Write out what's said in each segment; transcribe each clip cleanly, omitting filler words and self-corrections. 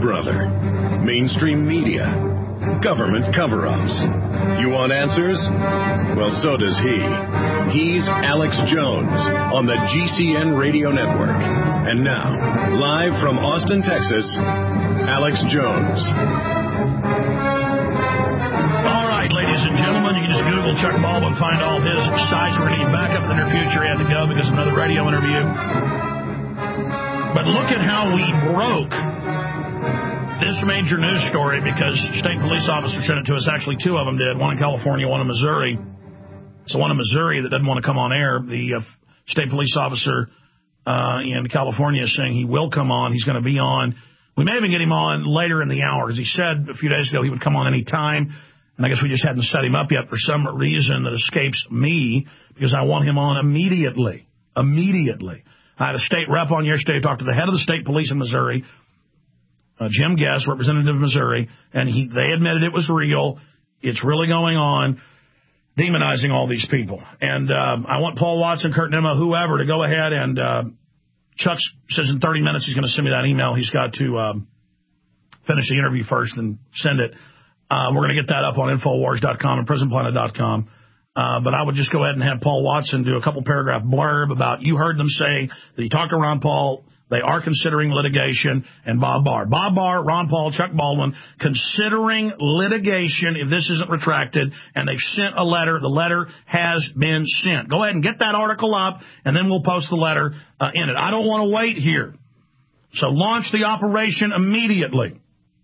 brother. Mainstream media. Government cover-ups. You want answers? Well, so does he. He's Alex Jones on the GCN Radio Network. And now, live from Austin, Texas, Alex Jones. All right, ladies and gentlemen, you can just Google Chuck Baldwin, find all his sites. We're going to get back up in the near future. He had to go because of another radio interview. But look at how we broke this major news story because state police officers sent it to us. Actually, two of them did, one in California, one in Missouri. It's the one in Missouri that doesn't want to come on air. The state police officer in California is saying he will come on. He's going to be on. We may even get him on later in the hour, because he said a few days ago he would come on any time. And I guess we just hadn't set him up yet for some reason that escapes me, because I want him on immediately. Immediately. I had a state rep on yesterday who talked to the head of the state police in Missouri, Jim Guest, representative of Missouri, and they admitted it was real. It's really going on, demonizing all these people. And I want Paul Watson, Kurt Nimmo, whoever, to go ahead and Chuck says in 30 minutes he's going to send me that email. He's got to finish the interview first and send it. We're going to get that up on Infowars.com and PrisonPlanet.com. But I would just go ahead and have Paul Watson do a couple paragraph blurb about, you heard them say that he talked to Ron Paul, they are considering litigation, and Bob Barr. Bob Barr, Ron Paul, Chuck Baldwin, considering litigation if this isn't retracted, and they've sent a letter. The letter has been sent. Go ahead and get that article up, and then we'll post the letter in it. I don't want to wait here. So launch the operation immediately.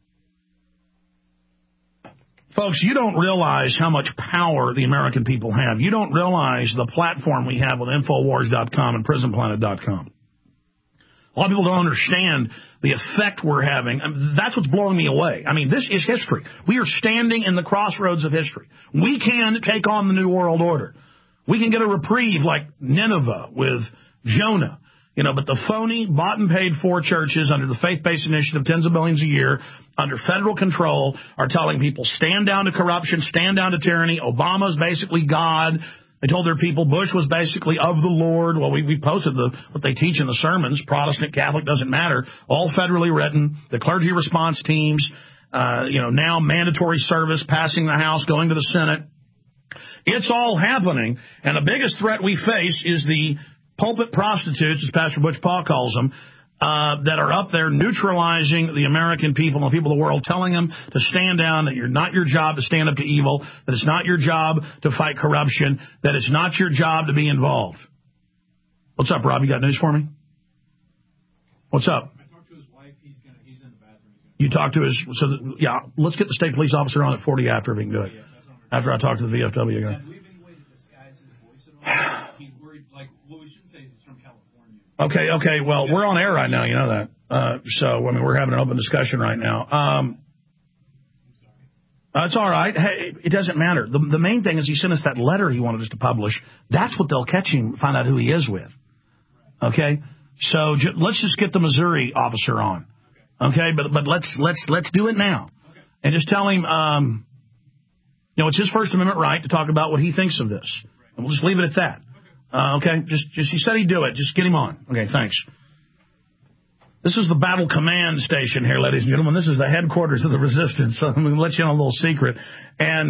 Folks, you don't realize how much power the American people have. You don't realize the platform we have with Infowars.com and PrisonPlanet.com. A lot of people don't understand the effect we're having. That's what's blowing me away. I mean, this is history. We are standing in the crossroads of history. We can take on the New World Order. We can get a reprieve like Nineveh with Jonah. You know, but the phony, bought and paid for churches under the faith-based initiative, tens of billions a year, under federal control, are telling people, stand down to corruption, stand down to tyranny. Obama's basically God. They told their people Bush was basically of the Lord. Well, we posted what they teach in the sermons. Protestant, Catholic, doesn't matter. All federally written. The clergy response teams, now mandatory service, passing the House, going to the Senate. It's all happening. And the biggest threat we face is the pulpit prostitutes, as Pastor Butch Paul calls them, that are up there neutralizing the American people and the people of the world, telling them to stand down, that you're not your job to stand up to evil, that it's not your job to fight corruption, that it's not your job to be involved. What's up, Rob? You got news for me? What's up? I talked to his wife. He's in the bathroom. You talked to his... let's get the state police officer on at 40 after if we can do it. Yeah, after I talk to the VFW guy. Do we have any way to disguise his voice at all? He's worried, what we shouldn't say is he's from California. Okay. Well, we're on air right now. You know that. We're having an open discussion right now. I'm sorry. It's all right. Hey, it doesn't matter. The main thing is he sent us that letter he wanted us to publish. That's what they'll catch him, find out who he is with. Okay? So let's just get the Missouri officer on. Okay? But let's do it now. Okay. And just tell him, it's his First Amendment right to talk about what he thinks of this. And we'll just leave it at that. Okay? Just he said he'd do it. Just get him on. Okay, thanks. This is the Battle Command Station here, ladies and gentlemen. This is the headquarters of the resistance. So I'm going to let you in on a little secret. And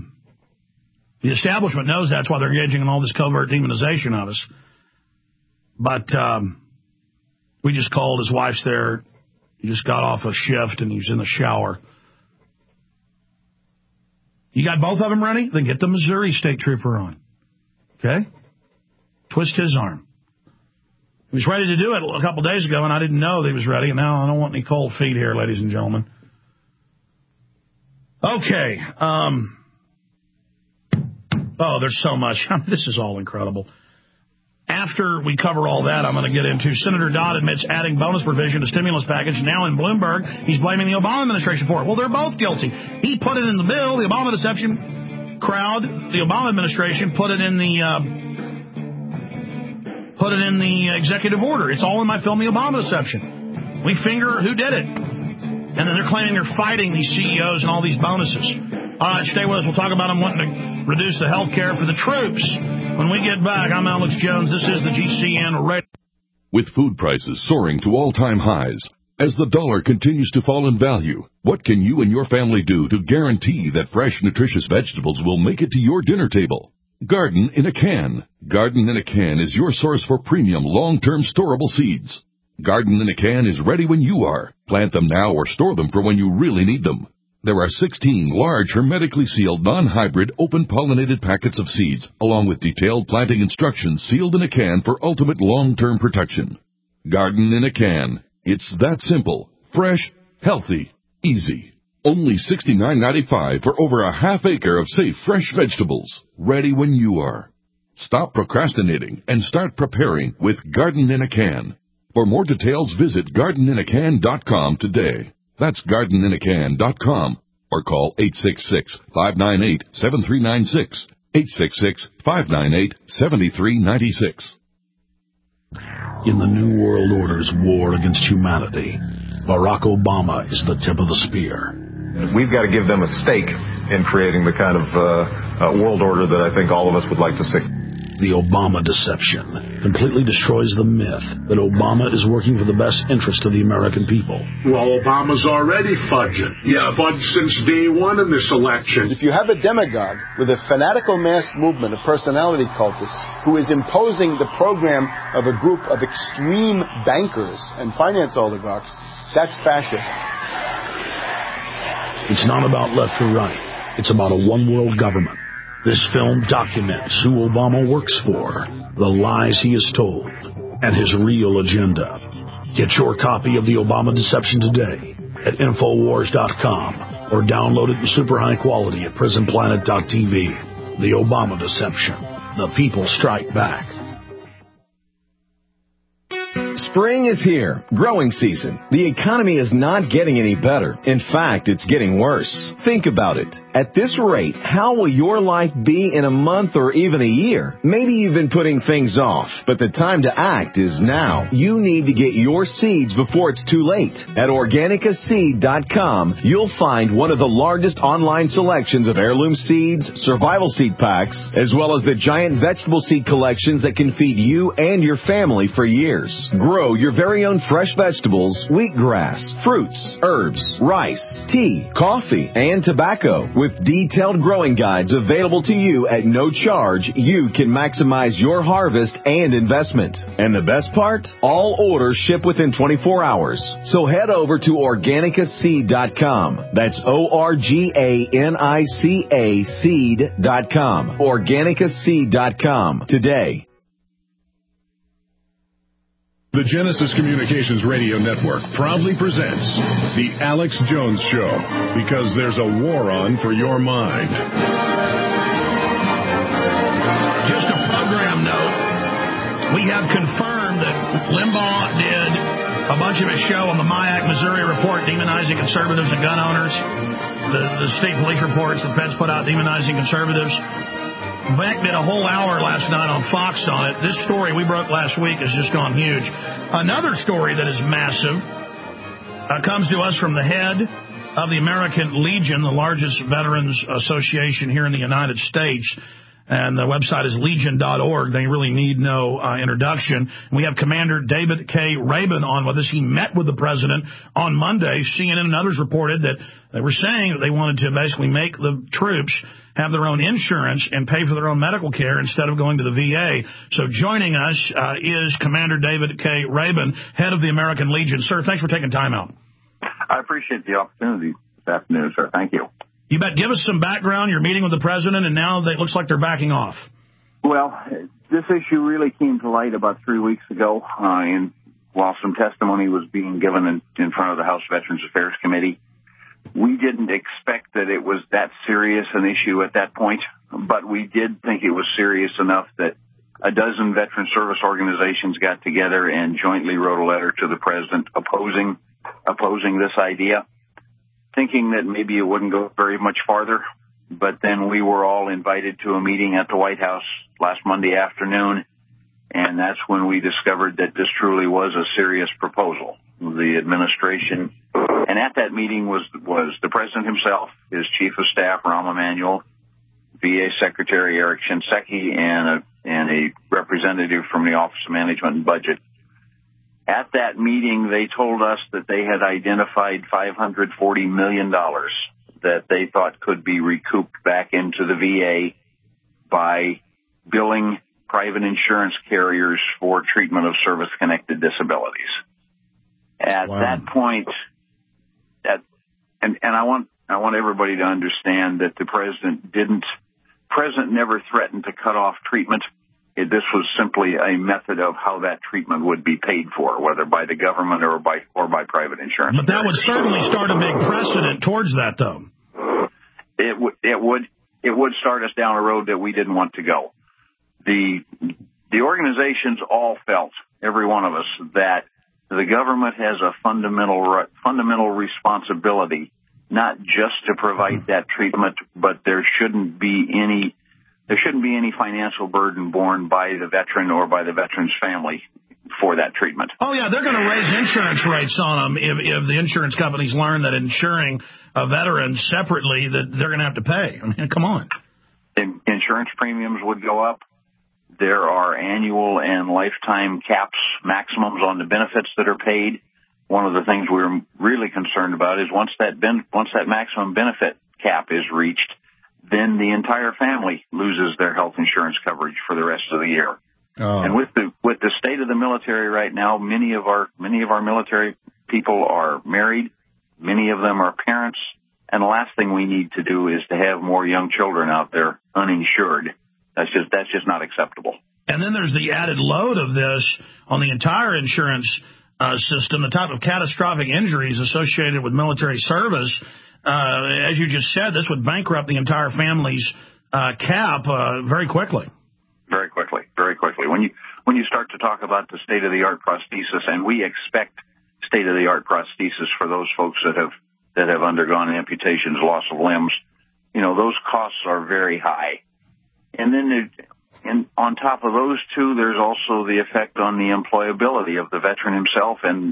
the establishment knows that's why they're engaging in all this covert demonization of us. But we just called. His wife's there. He just got off a shift, and he's in the shower. You got both of them ready? Then get the Missouri State Trooper on. Okay? Twist his arm. He was ready to do it a couple days ago, and I didn't know that he was ready. And now I don't want any cold feet here, ladies and gentlemen. Okay. There's so much. This is all incredible. After we cover all that, I'm going to get into Senator Dodd admits adding bonus provision to stimulus package. Now in Bloomberg, he's blaming the Obama administration for it. Well, they're both guilty. He put it in the bill, the Obama deception crowd, the Obama administration put it in the executive order. It's all in my film, The Obama Deception. We finger who did it. And then they're claiming they're fighting these CEOs and all these bonuses. All right, stay with us. We'll talk about them wanting to reduce the health care for the troops. When we get back, I'm Alex Jones. This is the GCN Radio. With food prices soaring to all-time highs, As the dollar continues to fall in value, what can you and your family do to guarantee that fresh, nutritious vegetables will make it to your dinner table? Garden in a Can. Garden in a Can is your source for premium, long-term storable seeds. Garden in a Can is ready when you are. Plant them now or store them for when you really need them. There are 16 large, hermetically sealed, non-hybrid, open-pollinated packets of seeds, along with detailed planting instructions sealed in a can for ultimate long-term protection. Garden in a Can. It's that simple, fresh, healthy, easy. Only $69.95 for over a half acre of safe, fresh vegetables, ready when you are. Stop procrastinating and start preparing with Garden in a Can. For more details, visit gardeninacan.com today. That's gardeninacan.com or call 866-598-7396, 866-598-7396. In the New World Order's war against humanity, Barack Obama is the tip of the spear. We've got to give them a stake in creating the kind of world order that I think all of us would like to see. The Obama deception completely destroys the myth that Obama is working for the best interest of the American people. Well, Obama's already fudging. He's fudged since day one in this election. If you have a demagogue with a fanatical mass movement of personality cultists who is imposing the program of a group of extreme bankers and finance oligarchs, that's fascism. It's not about left or right. It's about a one-world government. This film documents who Obama works for, the lies he has told, and his real agenda. Get your copy of The Obama Deception today at Infowars.com or download it in super high quality at PrisonPlanet.tv. The Obama Deception. The people strike back. Spring is here, growing season. The economy is not getting any better. In fact, it's getting worse. Think about it. At this rate, how will your life be in a month or even a year? Maybe you've been putting things off, but the time to act is now. You need to get your seeds before it's too late. At OrganicaSeed.com, you'll find one of the largest online selections of heirloom seeds, survival seed packs, as well as the giant vegetable seed collections that can feed you and your family for years. Grow your very own fresh vegetables, wheatgrass, fruits, herbs, rice, tea, coffee, and tobacco. With detailed growing guides available to you at no charge, you can maximize your harvest and investment. And the best part? All orders ship within 24 hours. So head over to OrganicaSeed.com. That's OrganicaSeed.com. OrganicaSeed.com today. The Genesis Communications Radio Network proudly presents The Alex Jones Show, because there's a war on for your mind. Just a program note, we have confirmed that Limbaugh did a bunch of his show on the Mayak, Missouri report demonizing conservatives and gun owners. The state police reports the feds put out demonizing conservatives. Beck did a whole hour last night on Fox on it. This story we broke last week has just gone huge. Another story that is massive comes to us from the head of the American Legion, the largest veterans association here in the United States. And the website is legion.org. They really need no introduction. We have Commander David K. Rabin on with us. He met with the president on Monday. CNN and others reported that they were saying that they wanted to basically make the troops have their own insurance and pay for their own medical care instead of going to the VA. So joining us is Commander David K. Rabin, head of the American Legion. Sir, thanks for taking time out. I appreciate the opportunity this afternoon, sir. Thank you. You bet. Give us some background. You're meeting with the president, and now it looks like they're backing off. Well, this issue really came to light about 3 weeks ago, and while some testimony was being given in front of the House Veterans Affairs Committee. We didn't expect that it was that serious an issue at that point, but we did think it was serious enough that a dozen veteran service organizations got together and jointly wrote a letter to the president opposing this idea, thinking that maybe it wouldn't go very much farther. But then we were all invited to a meeting at the White House last Monday afternoon, and that's when we discovered that this truly was a serious proposal. The administration, and at that meeting was the president himself, his chief of staff, Rahm Emanuel, VA Secretary Eric Shinseki, and a representative from the Office of Management and Budget. At that meeting, they told us that they had identified $540 million that they thought could be recouped back into the VA by billing private insurance carriers for treatment of service-connected disabilities. At that point, and I want everybody to understand that the president never threatened to cut off treatment. This was simply a method of how that treatment would be paid for, whether by the government or by private insurance. But that would certainly start a big precedent towards that, though. It would start us down a road that we didn't want to go. The organizations all felt, every one of us, that the government has a fundamental responsibility, not just to provide that treatment, but there shouldn't be any financial burden borne by the veteran or by the veteran's family for that treatment. Oh, yeah, they're going to raise insurance rates on them if the insurance companies learn that insuring a veteran separately, that they're going to have to pay. I mean, come on. Insurance premiums would go up. There are annual and lifetime caps, maximums on the benefits that are paid. One of the things we're really concerned about is once that maximum benefit cap is reached, then the entire family loses their health insurance coverage for the rest of the year. Oh. And with the state of the military right now, many of our military people are married, many of them are parents, and the last thing we need to do is to have more young children out there uninsured. That's just not acceptable. And then there's the added load of this on the entire insurance system, the type of catastrophic injuries associated with military service. As you just said, this would bankrupt the entire family's cap very quickly. Very quickly, very quickly. When you start to talk about the state-of-the-art prosthesis, and we expect state-of-the-art prosthesis for those folks that have undergone amputations, loss of limbs, those costs are very high. And then on top of those two, there's also the effect on the employability of the veteran himself and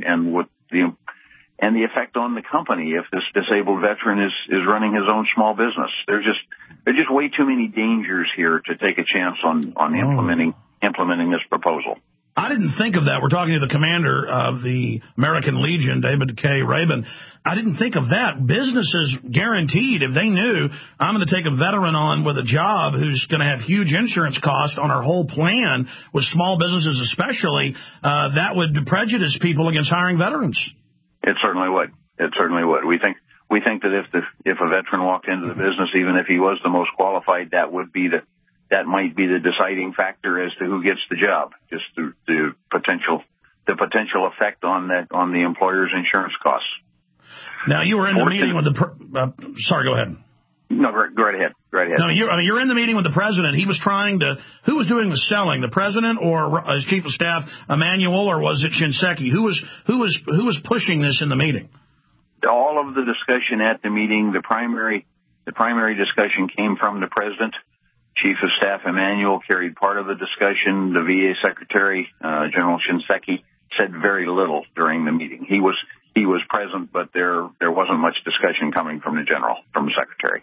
the effect on the company if this disabled veteran is running his own small business. There's just way too many dangers here to take a chance on implementing this proposal. I didn't think of that. We're talking to the commander of the American Legion, David K. Rabin. I didn't think of that. Businesses guaranteed, if they knew I'm going to take a veteran on with a job who's going to have huge insurance costs on our whole plan, with small businesses especially, that would prejudice people against hiring veterans. It certainly would. It certainly would. We think that if a veteran walked into the business, even if he was the most qualified, that might be the deciding factor as to who gets the job. Just the potential effect on the employer's insurance costs. Now, you were in the meeting with the. Sorry, go ahead. No, go right ahead. No, you're in the meeting with the president. He was trying to. Who was doing the selling? The president or his chief of staff, Emanuel, or was it Shinseki? Who was pushing this in the meeting? All of the discussion at the meeting, the primary discussion came from the president. Chief of Staff Emanuel carried part of the discussion. The VA Secretary, General Shinseki, said very little during the meeting. He was present, but there wasn't much discussion coming from the Secretary.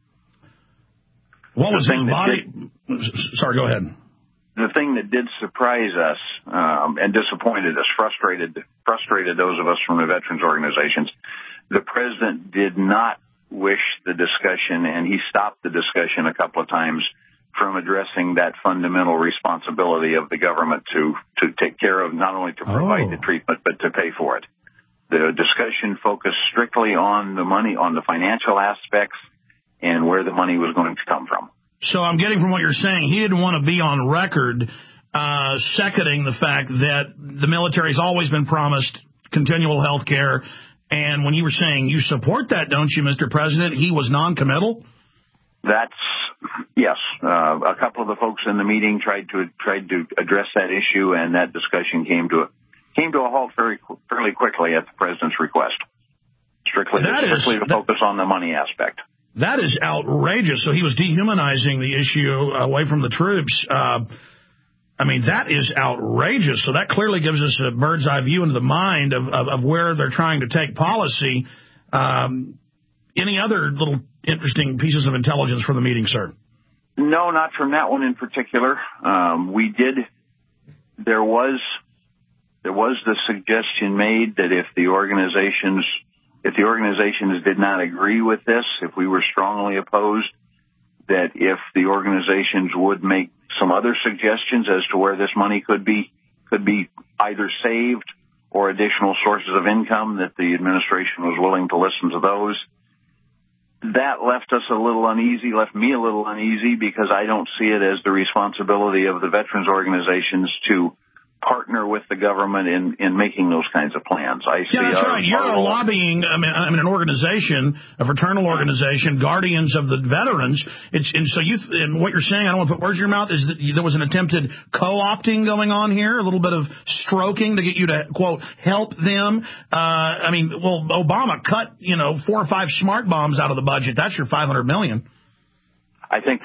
What was his body? Sorry, go ahead. The thing that did surprise us and disappointed us, frustrated those of us from the veterans organizations, the president did not wish the discussion, and he stopped the discussion a couple of times from addressing that fundamental responsibility of the government to take care of, not only to provide the treatment, but to pay for it. The discussion focused strictly on the money, on the financial aspects, and where the money was going to come from. So I'm getting from what you're saying, he didn't want to be on record seconding the fact that the military's always been promised continual health care. And when you were saying you support that, don't you, Mr. President, he was noncommittal? Yes. A couple of the folks in the meeting tried to address that issue, and that discussion came to a halt fairly quickly at the president's request. Strictly to focus on the money aspect. That is outrageous. So he was dehumanizing the issue away from the troops. That is outrageous. So that clearly gives us a bird's eye view into the mind of where they're trying to take policy. Any other little interesting pieces of intelligence from the meeting, sir? No, not from that one in particular. There the suggestion made that if the organizations did not agree with this, if we were strongly opposed, that if the organizations would make some other suggestions as to where this money could be either saved or additional sources of income, that the administration was willing to listen to those. That left me a little uneasy, because I don't see it as the responsibility of the veterans organizations to partner with the government in making those kinds of plans. That's right. You're lobbying, an organization, a fraternal organization, Guardians of the Veterans. And what you're saying, I don't want to put words in your mouth, is that there was an attempted co-opting going on here, a little bit of stroking to get you to, quote, help them. Obama cut, 4 or 5 smart bombs out of the budget. That's your $500 million. I think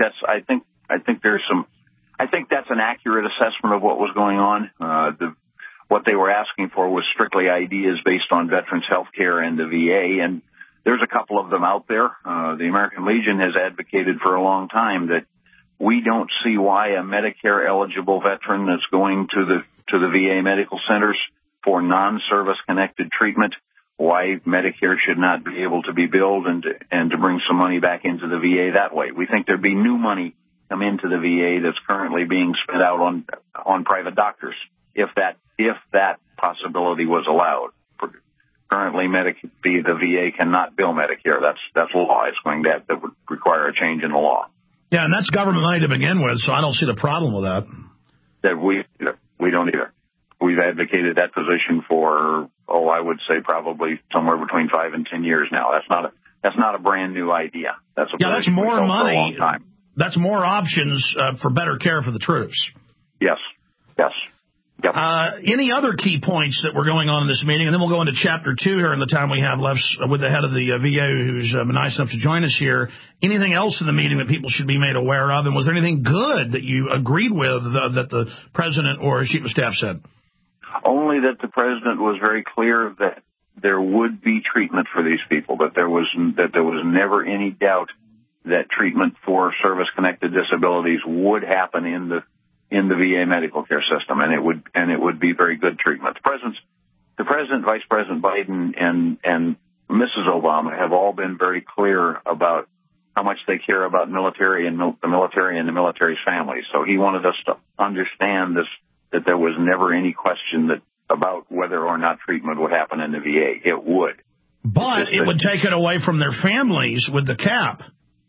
that's an accurate assessment of what was going on. What they were asking for was strictly ideas based on veterans health care and the VA, and there's a couple of them out there. The American Legion has advocated for a long time that we don't see why a Medicare-eligible veteran that's going to the VA medical centers for non-service connected treatment, why Medicare should not be able to be billed and to bring some money back into the VA that way. We think there'd be new money come into the VA that's currently being spent out on private doctors, if that possibility was allowed. Currently, the VA cannot bill Medicare. That's law. That would require a change in the law. Yeah, and that's government money to begin with, so I don't see the problem with that. That we don't either. We've advocated that position for, I would say probably somewhere between 5 and 10 years now. That's not a brand new idea. That's more money. For a long time. That's more options for better care for the troops. Yes. Yep. Any other key points that were going on in this meeting? And then we'll go into Chapter 2 here in the time we have left with the head of the VA, who's been nice enough to join us here. Anything else in the meeting that people should be made aware of? And was there anything good that you agreed with that the president or chief of staff said? Only that the president was very clear that there would be treatment for these people, that there was never any doubt that treatment for service-connected disabilities would happen in the VA medical care system, and it would be very good treatment. The president, Vice President Biden, and Mrs. Obama have all been very clear about how much they care about the military and the military's families. So he wanted us to understand this, that there was never any question about whether or not treatment would happen in the VA. It would. But it would take it away from their families with the cap.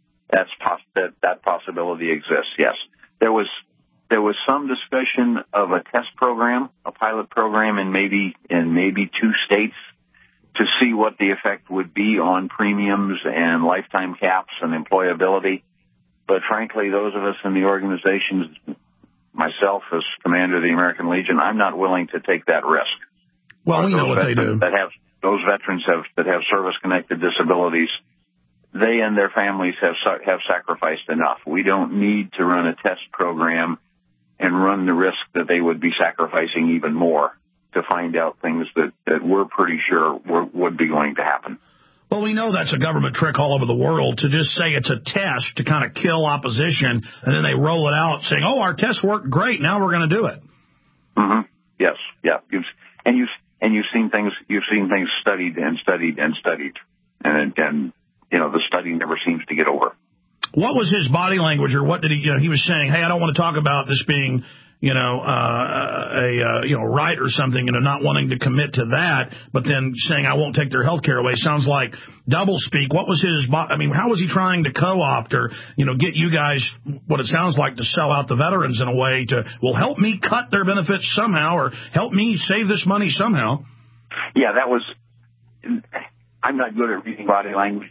That possibility exists, yes. There was some discussion of a test program, a pilot program in maybe 2 states to see what the effect would be on premiums and lifetime caps and employability. But frankly, those of us in the organizations, myself as commander of the American Legion, I'm not willing to take that risk. Well, we know what they do. Those veterans that have service-connected disabilities, they and their families have sacrificed enough. We don't need to run a test program and run the risk that they would be sacrificing even more to find out things that we're pretty sure would be going to happen. Well, we know that's a government trick all over the world to just say it's a test to kind of kill opposition, and then they roll it out saying, our test worked great, now we're going to do it. Mm-hmm. Yes, yeah. You've seen things studied and studied and studied, and the study never seems to get over. What was his body language, or what did he? He was saying, "Hey, I don't want to talk about this being, right or something, not wanting to commit to that, but then saying I won't take their health care away." Sounds like doublespeak. What was his? How was he trying to co-opt or get you guys, what it sounds like, to sell out the veterans in a way to, help me cut their benefits somehow, or help me save this money somehow? Yeah, that was. I'm not good at reading body language.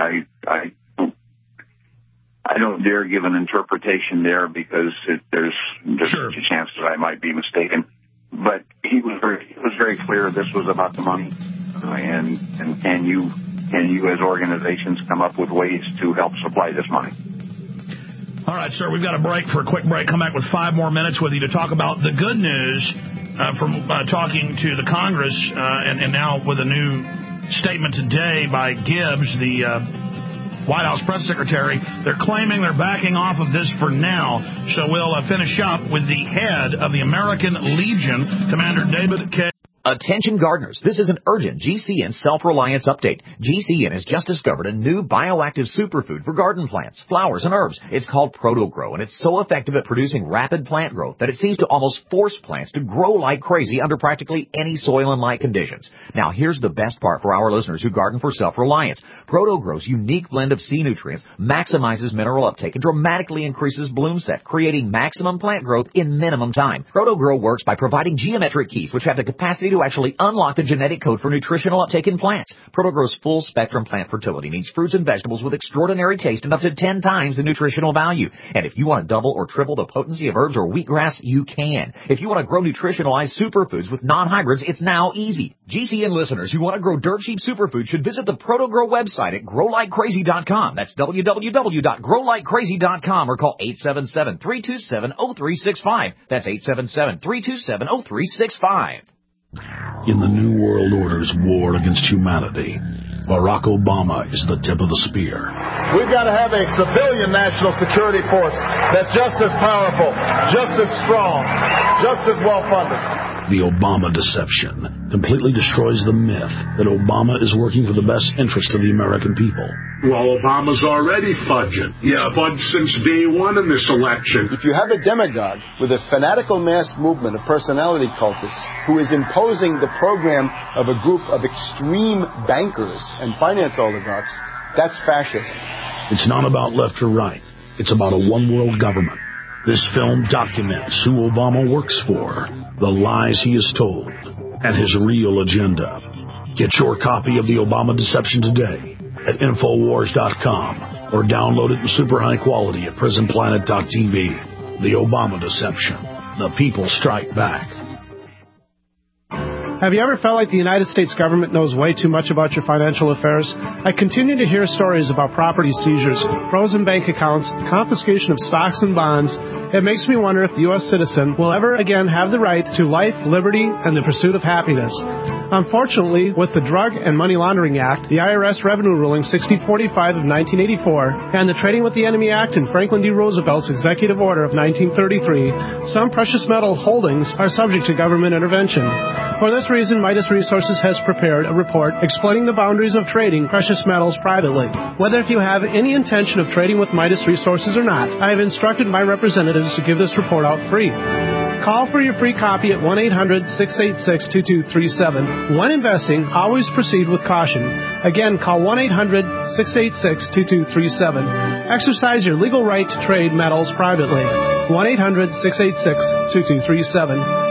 I don't dare give an interpretation there because there's a chance that I might be mistaken. But he was very clear this was about the money, and can you as organizations come up with ways to help supply this money? All right, sir, we've got a quick break. Come back with 5 more minutes with you to talk about the good news from talking to the Congress, and now with a new statement today by Gibbs, the White House press secretary. They're claiming they're backing off of this for now. So we'll finish up with the head of the American Legion, Commander David K. Attention gardeners, this is an urgent GCN self-reliance update. GCN has just discovered a new bioactive superfood for garden plants, flowers, and herbs. It's called ProtoGrow, and it's so effective at producing rapid plant growth that it seems to almost force plants to grow like crazy under practically any soil and light conditions. Now, here's the best part for our listeners who garden for self-reliance. ProtoGrow's unique blend of sea nutrients maximizes mineral uptake and dramatically increases bloom set, creating maximum plant growth in minimum time. ProtoGrow works by providing geometric keys, which have the capacity to actually unlock the genetic code for nutritional uptake in plants. ProtoGrow's full-spectrum plant fertility means fruits and vegetables with extraordinary taste and up to 10 times the nutritional value. And if you want to double or triple the potency of herbs or wheatgrass, you can. If you want to grow nutritionalized superfoods with non-hybrids, it's now easy. GCN listeners who want to grow dirt-cheap superfoods should visit the ProtoGrow website at growlikecrazy.com. That's www.growlikecrazy.com or call 877-327-0365. That's 877-327-0365. In the New World Order's war against humanity, Barack Obama is the tip of the spear. We've got to have a civilian national security force that's just as powerful, just as strong, just as well-funded. The Obama deception completely destroys the myth that Obama is working for the best interest of the American people. Well, Obama's already fudging. He's fudged since day one in this election. If you have a demagogue with a fanatical mass movement of personality cultists who is imposing the program of a group of extreme bankers and finance oligarchs, that's fascism. It's not about left or right. It's about a one-world government. This film documents who Obama works for, the lies he has told, and his real agenda. Get your copy of The Obama Deception today at Infowars.com or download it in super high quality at PrisonPlanet.tv. The Obama Deception. The people strike back. Have you ever felt like the United States government knows way too much about your financial affairs? I continue to hear stories about property seizures, frozen bank accounts, confiscation of stocks and bonds. It makes me wonder if the U.S. citizen will ever again have the right to life, liberty, and the pursuit of happiness. Unfortunately, with the Drug and Money Laundering Act, the IRS Revenue Ruling 6045 of 1984, and the Trading with the Enemy Act and Franklin D. Roosevelt's Executive Order of 1933, some precious metal holdings are subject to government intervention. For this reason, Midas Resources has prepared a report explaining the boundaries of trading precious metals privately. Whether if you have any intention of trading with Midas Resources or not, I have instructed my representatives to give this report out free. Call for your free copy at 1-800-686-2237. When investing, always proceed with caution. Again, call 1-800-686-2237. Exercise your legal right to trade metals privately. 1-800-686-2237.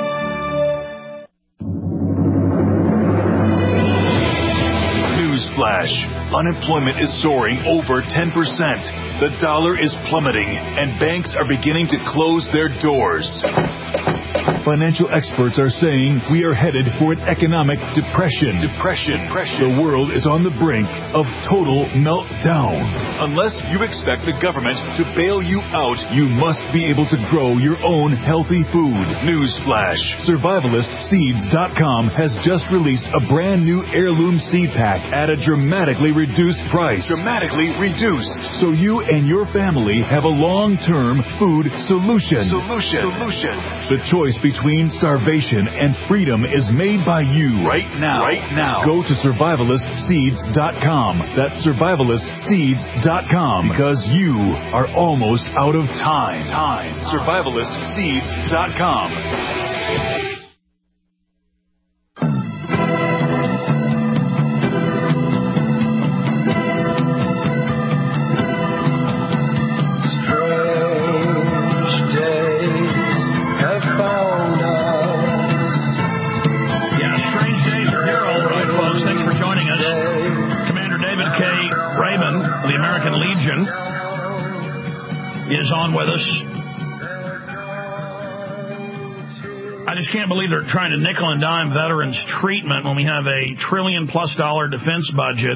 Newsflash. Unemployment is soaring over 10%. The dollar is plummeting, and banks are beginning to close their doors. Financial experts are saying we are headed for an economic depression. The world is on the brink of total meltdown. Unless you expect the government to bail you out, you must be able to grow your own healthy food. Newsflash. SurvivalistSeeds.com has just released a brand new heirloom seed pack at a dramatically reduced price. So you and your family have a long-term food solution. The choice between starvation and freedom is made by you right now. Go to SurvivalistSeeds.com. That's SurvivalistSeeds.com, because you are almost out of time. SurvivalistSeeds.com. Is on with us. I just can't believe they're trying to nickel and dime veterans treatment when we have a $1 trillion+ defense budget,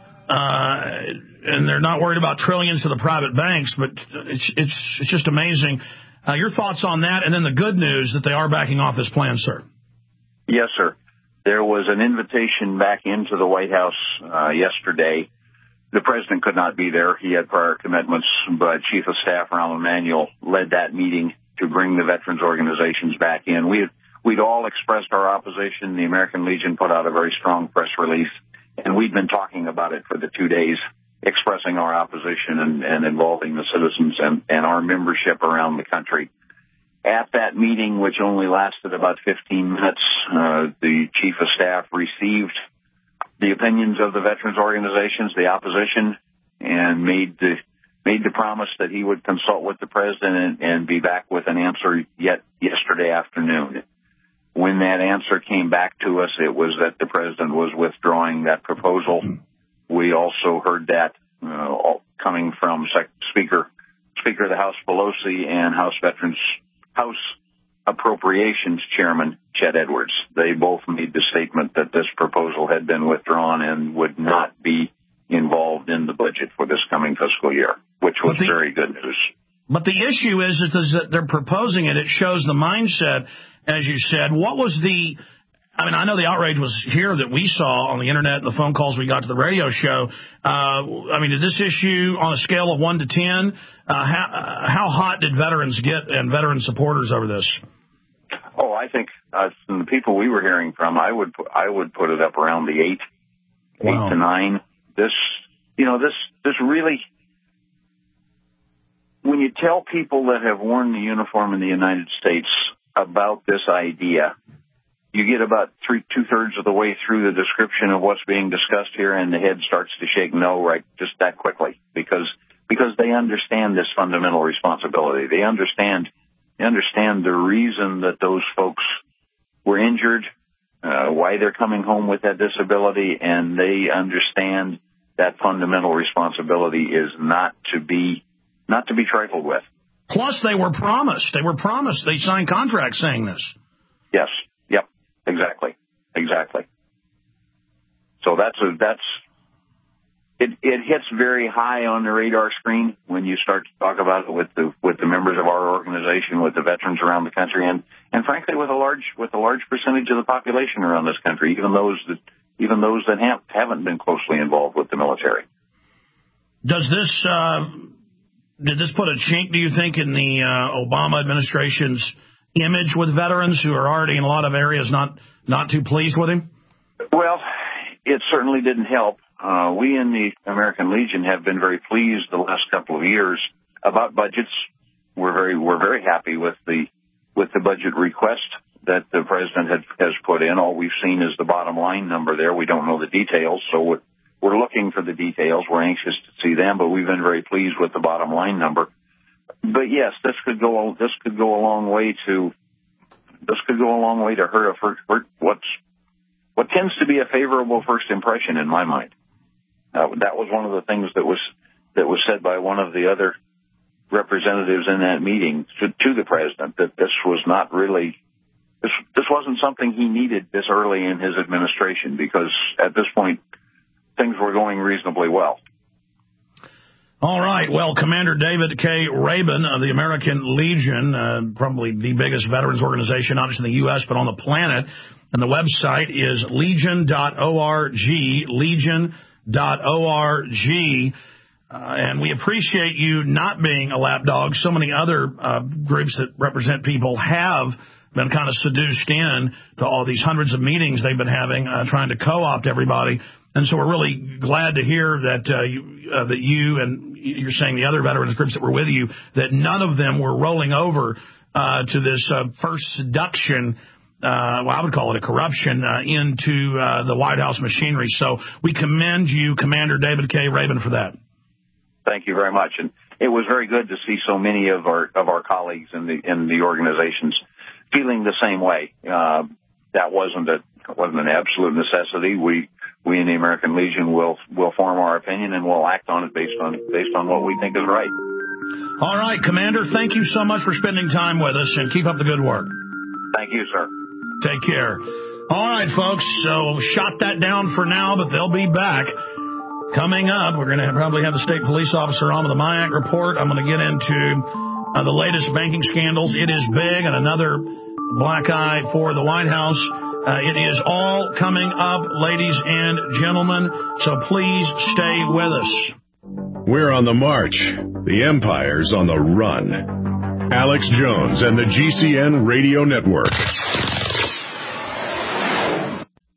and they're not worried about trillions to the private banks. But it's just amazing. Your thoughts on that, and then the good news that they are backing off this plan, sir. Yes, sir. There was an invitation back into the White House yesterday. The president could not be there. He had prior commitments, but Chief of Staff Rahm Emanuel led that meeting to bring the veterans organizations back in. We we'd all expressed our opposition. The American Legion put out a very strong press release, and we'd been talking about it for the 2 days, expressing our opposition and involving the citizens and our membership around the country. At that meeting, which only lasted about 15 minutes, the Chief of Staff received the opinions of the veterans organizations, the opposition, and made the promise that he would consult with the president and be back with an answer yet yesterday afternoon. When that answer came back to us, it was that the president was withdrawing that proposal. We also heard that coming from Speaker of the House Pelosi and House Appropriations Chairman Chet Edwards. They both made the statement that this proposal had been withdrawn and would not be involved in the budget for this coming fiscal year, which was very good news. But the issue is that they're proposing it. It shows the mindset, as you said. What was I know the outrage was here that we saw on the internet and the phone calls we got to the radio show. Did this issue on a scale of 1 to 10, how hot did veterans get and veteran supporters over this? Oh, I think from the people we were hearing from, I would put it up around the 8 to 9. This really, when you tell people that have worn the uniform in the United States about this idea, you get about two-thirds of the way through the description of what's being discussed here, and the head starts to shake no right just that quickly because they understand this fundamental responsibility. They understand the reason that those folks were injured, why they're coming home with that disability, and they understand that fundamental responsibility is not to be trifled with. Plus, they were promised. They signed contracts saying this. Yes. Yep. Exactly. So it hits very high on the radar screen when you start to talk about it with the members of our organization, with the veterans around the country, and frankly with a large percentage of the population around this country, even those that haven't been closely involved with the military. Does this did this put a chink, do you think, in the Obama administration's image with veterans who are already in a lot of areas not too pleased with him? Well, it certainly didn't help. We in the American Legion have been very pleased the last couple of years about budgets. We're very happy with the budget request that the president has put in. All we've seen is the bottom line number there. We don't know the details, so we're looking for the details. We're anxious to see them, but we've been very pleased with the bottom line number. But yes, this could go a long way to hurt what tends to be a favorable first impression in my mind. That was one of the things that was said by one of the other representatives in that meeting to the president, that this was not really this wasn't something he needed this early in his administration, because at this point things were going reasonably well. All right. Well, Commander David K. Rabin of the American Legion, probably the biggest veterans organization, not just in the U.S., but on the planet. And the website is legion.org, legion.org. And we appreciate you not being a lapdog. So many other groups that represent people have been kind of seduced in to all these hundreds of meetings they've been having, trying to co-opt everybody. And so we're really glad to hear that you and you're saying the other veterans groups that were with you, that none of them were rolling over to this first seduction, I would call it a corruption, into the White House machinery. So we commend you, Commander David K. Rabin, for that. Thank you very much. And it was very good to see so many of our colleagues in the organizations feeling the same way. That wasn't an absolute necessity. We in the American Legion will form our opinion, and we'll act on it based on what we think is right. All right, Commander, thank you so much for spending time with us, and keep up the good work. Thank you, sir. Take care. All right, folks, so shot that down for now, but they'll be back. Coming up, we're going to probably have the state police officer on with the MIAC report. I'm going to get into the latest banking scandals. It is big, and another black eye for the White House. It is all coming up, ladies and gentlemen, so please stay with us. We're on the march. The empire's on the run. Alex Jones and the GCN Radio Network.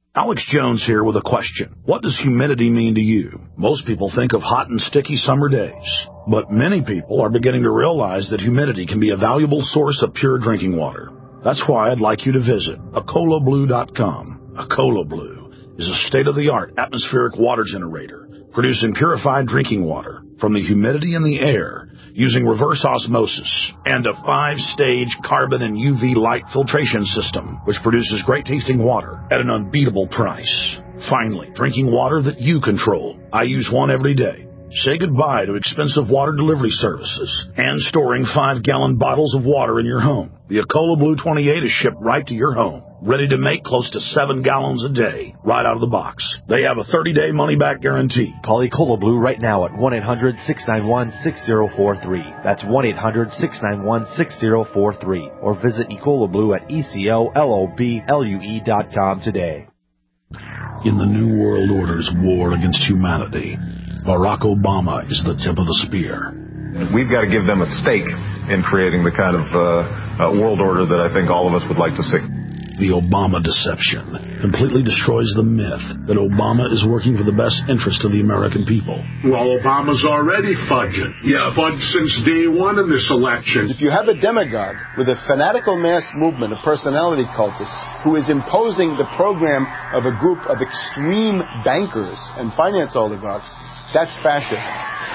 Alex Jones here with a question. What does humidity mean to you? Most people think of hot and sticky summer days, but many people are beginning to realize that humidity can be a valuable source of pure drinking water. That's why I'd like you to visit AcolaBlue.com. Acola Blue is a state-of-the-art atmospheric water generator producing purified drinking water from the humidity in the air using reverse osmosis and a 5-stage carbon and UV light filtration system, which produces great-tasting water at an unbeatable price. Finally, drinking water that you control. I use one every day. Say goodbye to expensive water delivery services and storing 5-gallon bottles of water in your home. The Acola Blue 28 is shipped right to your home, ready to make close to 7 gallons a day, right out of the box. They have a 30-day money-back guarantee. Call Acola Blue right now at 1-800-691-6043. That's 1-800-691-6043. Or visit Acola Blue at ECOLOBLUE.com today. In the New World Order's war against humanity, Barack Obama is the tip of the spear. We've got to give them a stake in creating the kind of world order that I think all of us would like to see. The Obama deception completely destroys the myth that Obama is working for the best interest of the American people. Well, Obama's already fudging. Yeah, fudged since day one in this election. If you have a demagogue with a fanatical mass movement of personality cultists who is imposing the program of a group of extreme bankers and finance oligarchs, that's fascism.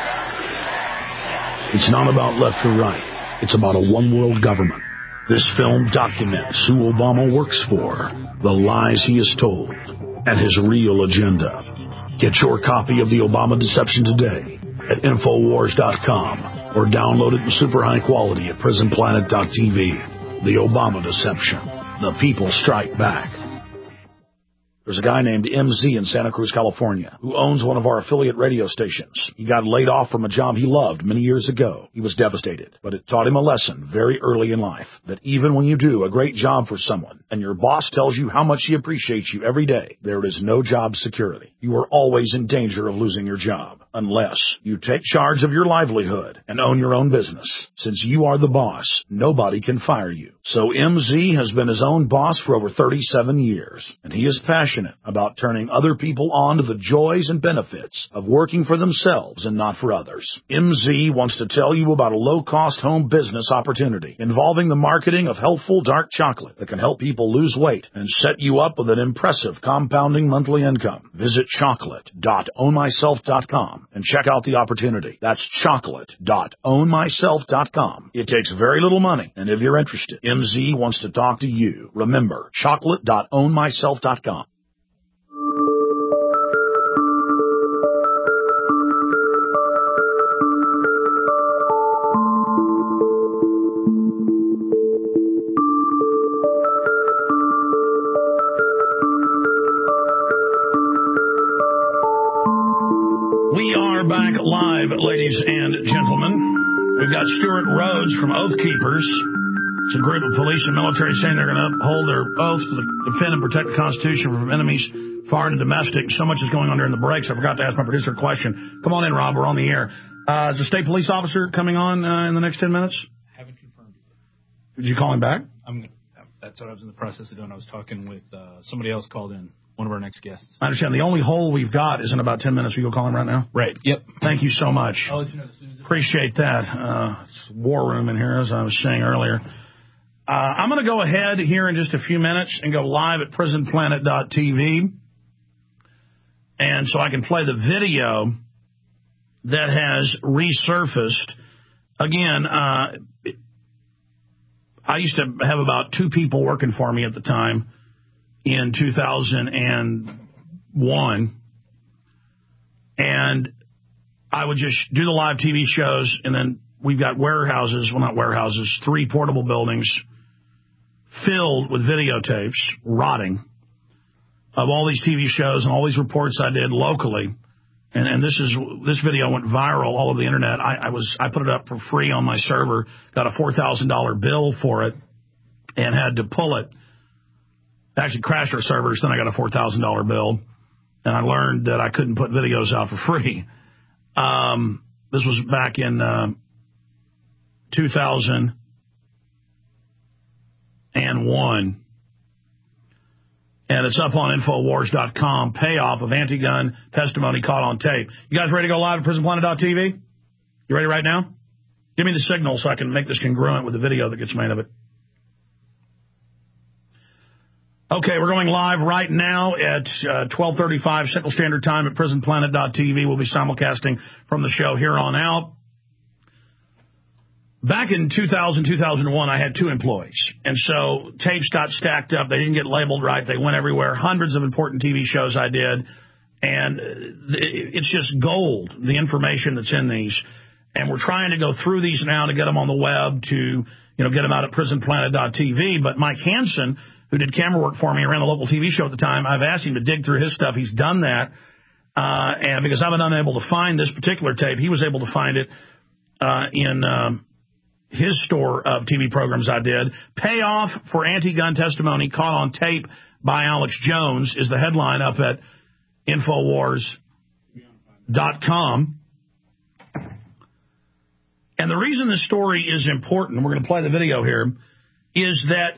It's not about left or right. It's about a one-world government. This film documents who Obama works for, the lies he has told, and his real agenda. Get your copy of The Obama Deception today at Infowars.com or download it in super high quality at PrisonPlanet.tv. The Obama Deception. The people strike back. There's a guy named MZ in Santa Cruz, California, who owns one of our affiliate radio stations. He got laid off from a job he loved many years ago. He was devastated, but it taught him a lesson very early in life, that even when you do a great job for someone and your boss tells you how much he appreciates you every day, there is no job security. You are always in danger of losing your job, unless you take charge of your livelihood and own your own business. Since you are the boss, nobody can fire you. So MZ has been his own boss for over 37 years, and he is passionate about turning other people on to the joys and benefits of working for themselves and not for others. MZ wants to tell you about a low-cost home business opportunity involving the marketing of healthful dark chocolate that can help people lose weight and set you up with an impressive compounding monthly income. Visit chocolate.ownmyself.com and check out the opportunity. That's chocolate.ownmyself.com. It takes very little money, and if you're interested, MZ wants to talk to you. Remember, chocolate.ownmyself.com. We are back live, ladies and gentlemen. We've got Stuart Rhodes from Oath Keepers. It's a group of police and military saying they're going to uphold their oaths to defend and protect the Constitution from enemies, foreign and domestic. So much is going on during the breaks. I forgot to ask my producer a question. Come on in, Rob. We're on the air. Is a state police officer coming on in the next 10 minutes? Haven't confirmed it. Did you call him back? That's what I was in the process of doing. I was talking with somebody else called in, one of our next guests. I understand. The only hole we've got is in about 10 minutes. Will you go call him right now? Right. Yep. Thank you so much. I'll let you know as soon as Appreciate that. It's war room in here, as I was saying earlier. I'm going to go ahead here in just a few minutes and go live at PrisonPlanet.tv. And so I can play the video that has resurfaced. Again, I used to have about 2 people working for me at the time in 2001. And I would just do the live TV shows, and then we've got warehouses, well, not warehouses, 3 portable buildings filled with videotapes, rotting, of all these TV shows and all these reports I did locally. And this video went viral all over the internet. I put it up for free on my server, got a $4,000 bill for it, and had to pull it. Actually crashed our servers, then I got a $4,000 bill, and I learned that I couldn't put videos out for free. This was back in 2001. And it's up on Infowars.com, payoff of anti-gun testimony caught on tape. You guys ready to go live at PrisonPlanet.tv? You ready right now? Give me the signal so I can make this congruent with the video that gets made of it. Okay, we're going live right now at 12:35 Central Standard Time at PrisonPlanet.tv. We'll be simulcasting from the show here on out. Back in 2000, 2001, I had 2 employees, and so tapes got stacked up. They didn't get labeled right. They went everywhere. Hundreds of important TV shows I did, and it's just gold, the information that's in these. And we're trying to go through these now to get them on the web to, get them out at PrisonPlanet.tv. But Mike Hansen, who did camera work for me around the local TV show at the time, I've asked him to dig through his stuff. He's done that, and because I've been unable to find this particular tape, he was able to find it in his store of TV programs I did. Payoff for anti-gun testimony caught on tape by Alex Jones is the headline up at Infowars.com. And the reason this story is important, we're going to play the video here, is that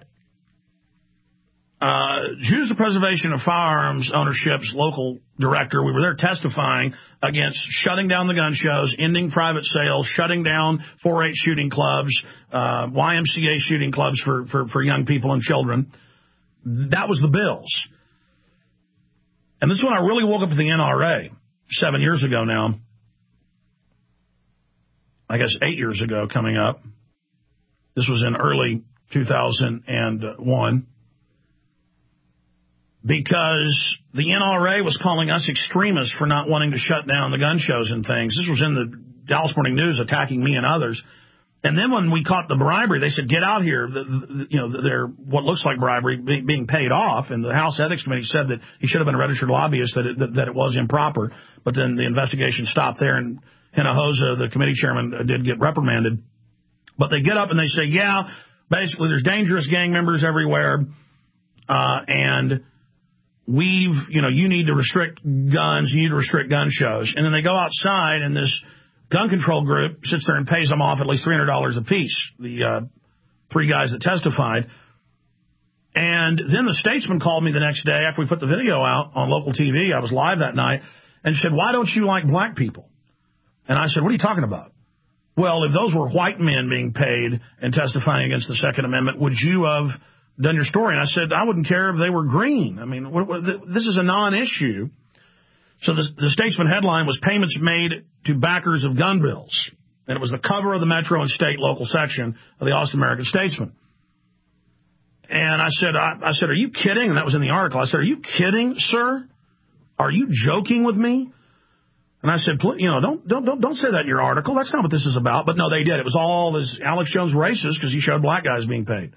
Jews of Preservation of Firearms Ownership's local director, we were there testifying against shutting down the gun shows, ending private sales, shutting down 4-H shooting clubs, YMCA shooting clubs for young people and children. That was the bills. And this is when I really woke up to the NRA 7 years ago now. I guess 8 years ago coming up. This was in early 2001. Because the NRA was calling us extremists for not wanting to shut down the gun shows and things. This was in the Dallas Morning News attacking me and others. And then when we caught the bribery, they said, get out here. They're what looks like bribery being paid off. And the House Ethics Committee said that he should have been a registered lobbyist, that it was improper. But then the investigation stopped there, and Hinojosa, the committee chairman, did get reprimanded. But they get up and they say, yeah, basically there's dangerous gang members everywhere. And you need to restrict guns, you need to restrict gun shows. And then they go outside, and this gun control group sits there and pays them off at least $300 apiece, the 3 guys that testified. And then the Statesman called me the next day after we put the video out on local TV. I was live that night, and said, why don't you like black people? And I said, what are you talking about? Well, if those were white men being paid and testifying against the Second Amendment, would you have done your story? And I said, I wouldn't care if they were green. I mean, this is a non-issue. So the Statesman headline was payments made to backers of gun bills. And it was the cover of the Metro and State local section of the Austin American-Statesman. And I said, are you kidding? And that was in the article. I said, are you kidding, sir? Are you joking with me? And I said, don't say that in your article. That's not what this is about. But no, they did. It was all this Alex Jones racist because he showed black guys being paid.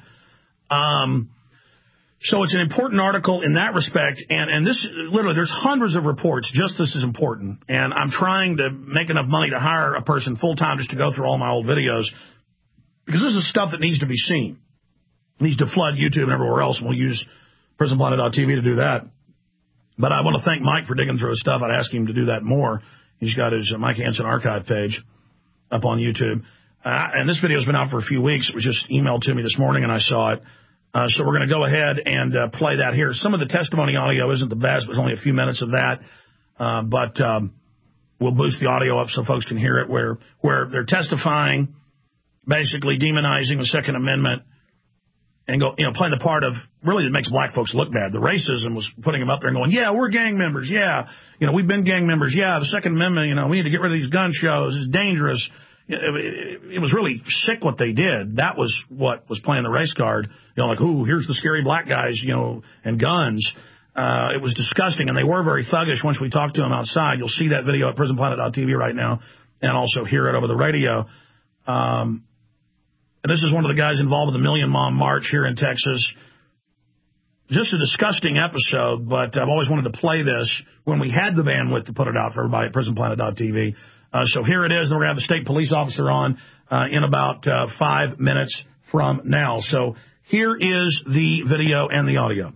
So it's an important article in that respect, and this, literally, there's hundreds of reports, just this is important, and I'm trying to make enough money to hire a person full-time just to go through all my old videos, because this is stuff that needs to be seen. It needs to flood YouTube and everywhere else, and we'll use PrisonPlanet.tv to do that. But I want to thank Mike for digging through his stuff. I'd ask him to do that more. He's got his Mike Hansen archive page up on YouTube. And this video's been out for a few weeks. It was just emailed to me this morning, and I saw it. So we're going to go ahead and play that here. Some of the testimony audio isn't the best. There's only a few minutes of that. But we'll boost the audio up so folks can hear it, where they're testifying, basically demonizing the Second Amendment, and playing the part of, really, it makes black folks look bad. The racism was putting them up there and going, yeah, we're gang members. Yeah, we've been gang members. Yeah, the Second Amendment, we need to get rid of these gun shows. It's dangerous. It was really sick what they did. That was what was playing the race card. Like, ooh, here's the scary black guys, and guns. It was disgusting, and they were very thuggish once we talked to them outside. You'll see that video at PrisonPlanet.tv right now, and also hear it over the radio. And this is one of the guys involved with the Million Mom March here in Texas. Just a disgusting episode, but I've always wanted to play this when we had the bandwidth to put it out for everybody at PrisonPlanet.tv. So here it is, and we're going to have the state police officer on in about 5 minutes from now. So here is the video and the audio.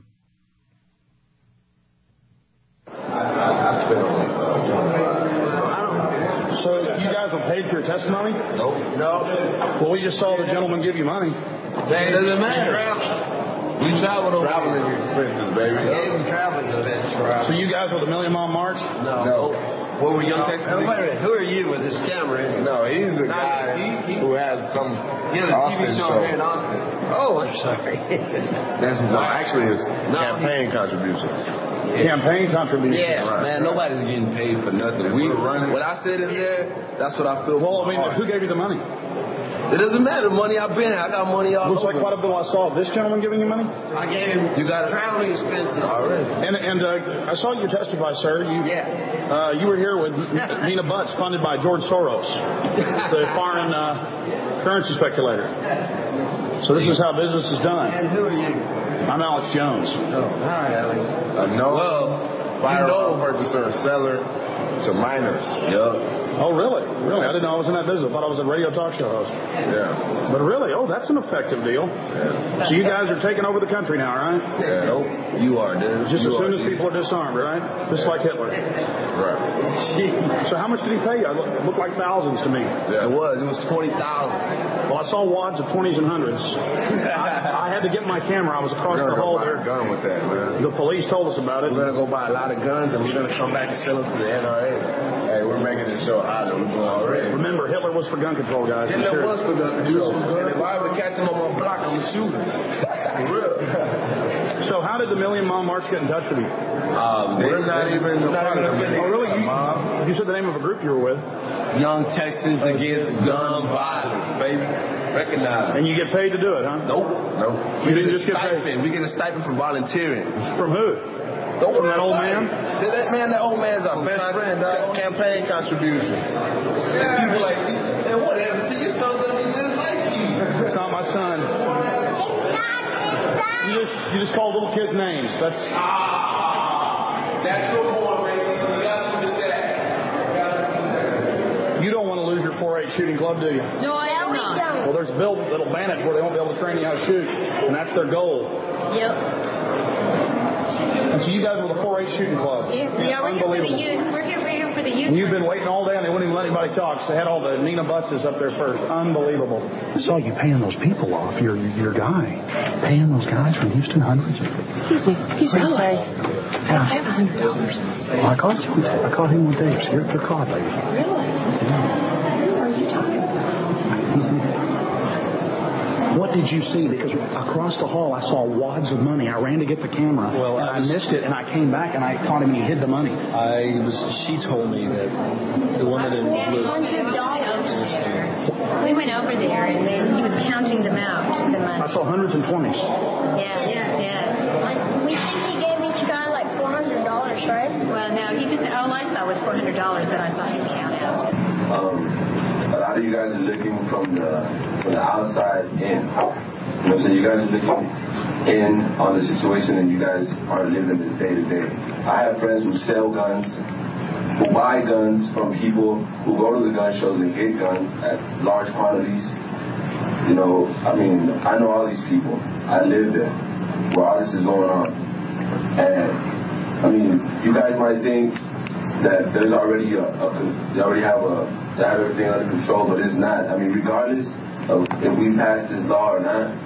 So you guys were paid for your testimony? No. Well, we just saw the gentleman give you money. That doesn't matter. We traveled over. Traveling expenses, baby. Yeah, traveling expenses. So you guys were the Million Mile March? No. What were Young Texas? Wait a minute. Who are you? Was a scammer? No, he's a guy who has some Austin show here in Austin. Oh, I'm sorry. Actually, it's campaign contributions. Campaign contributions. Yeah, man, nobody's getting paid for nothing. What I said in there, that's what I feel. Well, I mean, who gave you the money? It doesn't matter. Money I've been at. I got money all Looks like quite a bit. I saw this gentleman giving you money. I gave him. You got traveling expenses already. And I saw you testify, sir. You were here with Nina Butts, funded by George Soros, the foreign currency speculator. So this is how business is done. And who are you? I'm Alex Jones. Oh, hi, Alex. Firearm purchaser and seller to minors. Yep. Oh, really? Really? I didn't know I was in that business. I thought I was a radio talk show host. Yeah. But really? Oh, that's an effective deal. Yeah. So you guys are taking over the country now, right? Yeah. Nope. You are, dude. Just as soon as people are disarmed, right? Just like Hitler. Right. So how much did he pay you? It looked like thousands to me. Yeah. It was 20,000. Well, I saw wads of 20s and 100s. I had to get my camera. I was across the hall there. Gun with that, man. The police told us about it. We're going to go buy a lot of guns, and we're going to come back and sell them to the NRA. Hey, we're making this show hotter. We're doing already. Remember, Hitler was for gun control, guys. Hitler was for gun control. And if I ever catch him on my block, I'm going to shoot him. For real. So how did the Million Mile March get in touch with you? We're not even a part of it. Oh, really? You said the name of a group you were with? Young Texans Against Gun Violence, baby. Recognize. And you get paid to do it, huh? Nope. You didn't just get paid? We get a stipend for volunteering. From who? From that old man? That old man's our best friend, dog. Campaign contribution. People like, man, whatever. See, your son's gonna be just like you. It's not my son. You just call little kids names. That's your boy, baby. You got to do that. You don't want to lose your 4-H shooting club, do you? No, I don't. Well, there's a bill that'll ban it where they won't be able to train you how to shoot, and that's their goal. Yep. And so you guys were the 4-H shooting club. Yeah, we're here for the youth. We're here for the youth. And you've been waiting all day, and they wouldn't even let anybody talk. So they had all the Nina Buttses up there first. Unbelievable. I saw you paying those people off. Your guy. Paying those guys from Houston hundreds. Excuse me. Sorry. Yeah. I have $100. Well, I caught him one day. He was here at their car, lady. Really? Who are you talking about? What did you see? Because across the hall I saw wads of money. I ran to get the camera, and I missed it, and I came back and I caught him and he hid the money. She told me that the woman in blue. We went over there and he was counting them out, the money. I saw hundreds and 20s. Yeah. We think he gave each guy like $400, right? Well, no, he just, all I saw was $400 that I saw him count out. A lot of you guys are looking from the outside in. So you guys are looking in on the situation, and you guys are living it day to day. I have friends who sell guns, who buy guns from people who go to the gun shows and get guns at large quantities. I know all these people. I live there where all this is going on. And you guys might think that there's already they have everything under control, but it's not. Regardless of if we pass this law or not,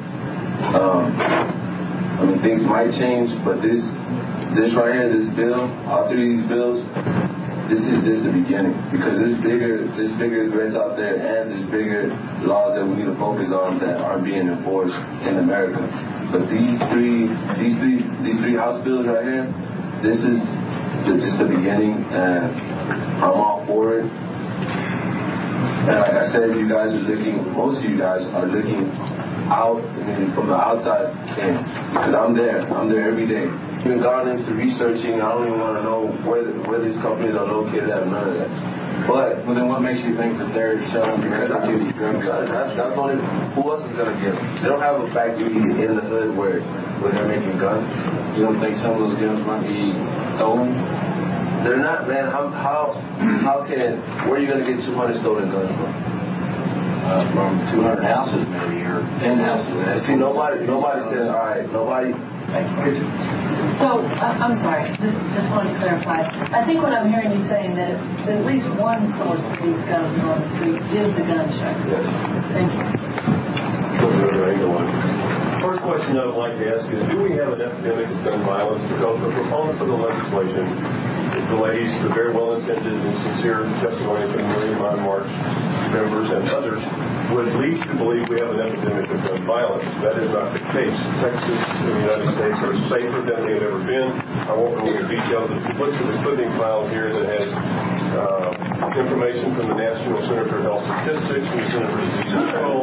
things might change, but this right here, this bill, all three of these bills, this is just the beginning, because there's bigger threats out there, and there's bigger laws that we need to focus on that aren't being enforced in America. But these three House bills right here, this is just the beginning, and I'm all for it. And like I said, most of you guys are looking out, from the outside in, because I'm there every day. Even gone into researching, I don't even want to know where these companies are located at, none of that. But then what makes you think that they're selling drugs? That's only, who else is going to get them? They don't have a factory in the hood where they're making guns. You don't think some of those guns might be stolen? They're not, man. How can, where are you going to get 200 stolen guns from? From 200 houses maybe, or 10 houses. See, nobody said, all right, nobody. So, I'm sorry, just want to clarify. I think what I'm hearing you saying that at least one source of these guns on the street is the gun show. Yes. Thank you. Well, first question I would like to ask is, do we have an epidemic of gun violence? Because the proponents of the legislation, the ladies, the very well-intended and sincere testimony from the Million Mile March members and others, would lead to believe we have an epidemic of gun violence. That is not the case. Texas and the United States are safer than they have ever been. I won't go into details. Look at the clipping file here that has information from the National Center for Health Statistics, from the Center for Disease Control,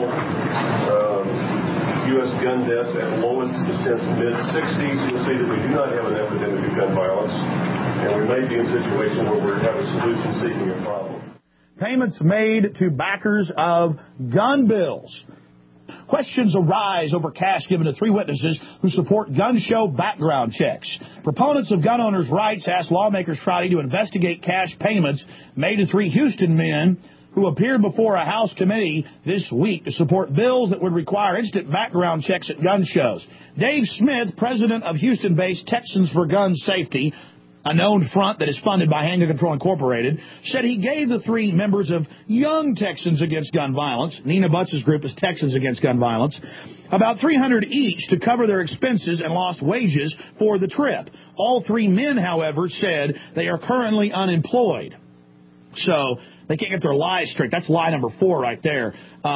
U.S. gun deaths at lowest since mid-60s. You'll see that we do not have an epidemic of gun violence, and we may be in a situation where we have a solution seeking a problem. Payments made to backers of gun bills. Questions arise over cash given to 3 witnesses who support gun show background checks. Proponents of gun owners' rights asked lawmakers Friday to investigate cash payments made to 3 Houston men who appeared before a House committee this week to support bills that would require instant background checks at gun shows. Dave Smith, president of Houston-based Texans for Gun Safety, a known front that is funded by Handgun Control Incorporated, said he gave the 3 members of Young Texans Against Gun Violence, Nina Butts' group is Texans Against Gun Violence, about $300 each to cover their expenses and lost wages for the trip. All 3 men, however, said they are currently unemployed. So they can't get their lies straight. That's lie number 4 right there.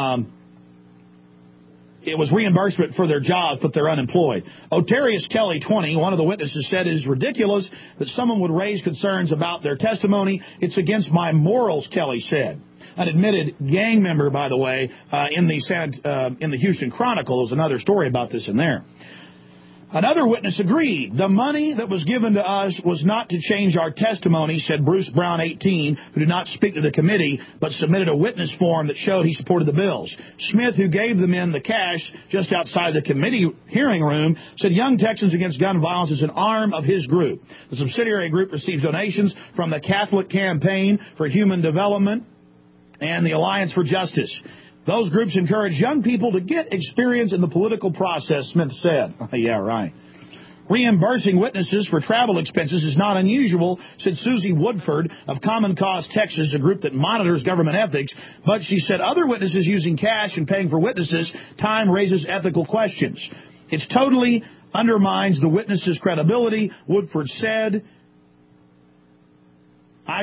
It was reimbursement for their jobs, but they're unemployed. Otarius Kelly, 20, one of the witnesses, said it is ridiculous that someone would raise concerns about their testimony. It's against my morals, Kelly said. An admitted gang member, by the way, in the Houston Chronicle. There's another story about this in there. Another witness agreed. The money that was given to us was not to change our testimony, said Bruce Brown, 18, who did not speak to the committee, but submitted a witness form that showed he supported the bills. Smith, who gave the men the cash just outside the committee hearing room, said Young Texans Against Gun Violence is an arm of his group. The subsidiary group receives donations from the Catholic Campaign for Human Development and the Alliance for Justice. Those groups encourage young people to get experience in the political process, Smith said. Yeah, right. Reimbursing witnesses for travel expenses is not unusual, said Susie Woodford of Common Cause Texas, a group that monitors government ethics. But she said other witnesses using cash and paying for witnesses' time raises ethical questions. It totally undermines the witnesses' credibility, Woodford said. I